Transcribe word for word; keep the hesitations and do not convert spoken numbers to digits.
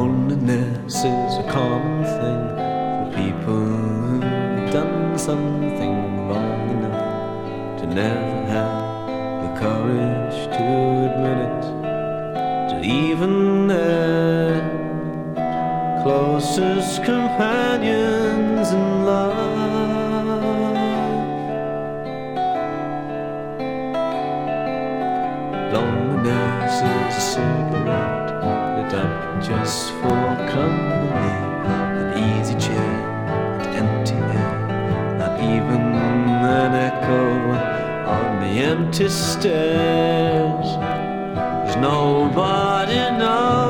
Loneliness is a common thing for people who've done something wrong enough to never have the courage to admit it to even their closest companions in life. Loneliness is a cigarette lit up just for company, an easy chair and empty air, not even an echo on the empty stairs. There's nobody knows